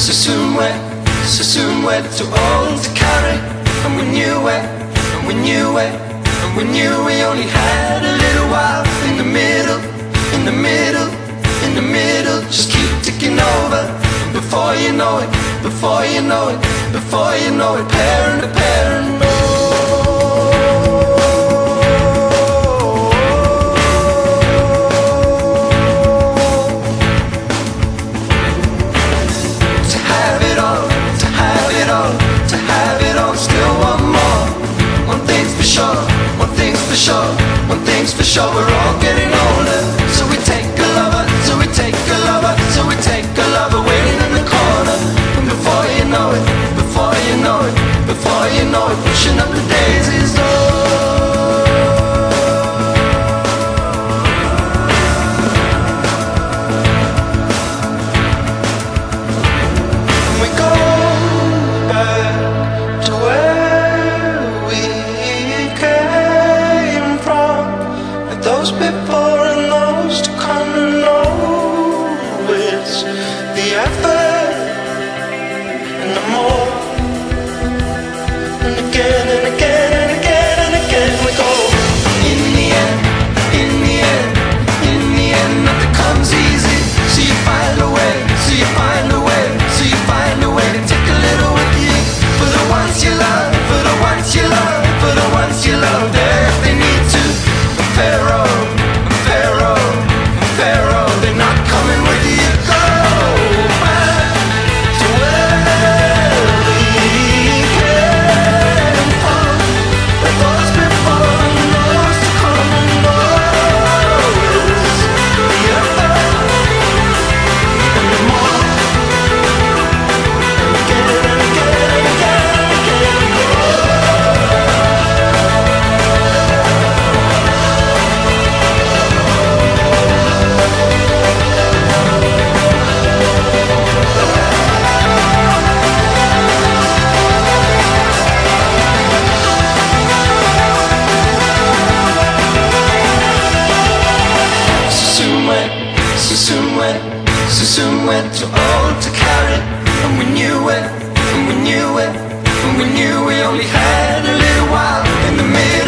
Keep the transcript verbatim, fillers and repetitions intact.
so soon we're, so soon we're too old to carry. And we knew it, and we knew it, and we knew we only had a little while. In the middle, in the middle, in the middle, just keep ticking over. And before you know it, before you know it, before you know it, parent to parent, no. For sure, one thing's for sure, we're all getting older. So we take a lover, so we take a lover, so we take a lover waiting in the corner. And before you know it, before you know it, before you know it, pushing up the daisies, and we go back to where we came from. Those before and those to come, and know it's the effort and the more, and again and again and again and again we go. In the end, in the end, in the end, nothing comes easy. So you find a way, so you find a way, so you find a way to take a little with you. For the ones you love, for the ones you love, for the ones you love, there if they need to. Pharaoh, Pharaoh, Pharaoh, they're not coming with you. Go back to where we came from. With those before and those to come, and those the effort and the more, and again and again and again and again we go. So soon went, so soon went, too old to carry. And we knew it, and we knew it, and we knew we only had a little while. In the middle